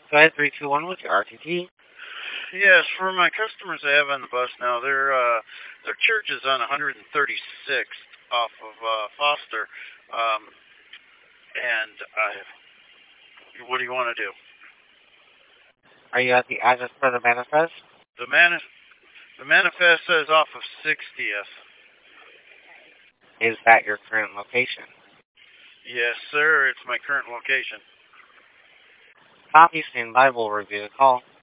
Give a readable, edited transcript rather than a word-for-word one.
Go ahead, 321 with your RTT. Yes, for my customers I have on the bus now, their church is on 136th off of Foster, and what do you want to do? Are you at the address for the manifest? The manifest says off of 60th. Is that your current location? Yes, sir. It's my current location. Copy, stand by. We'll review the call.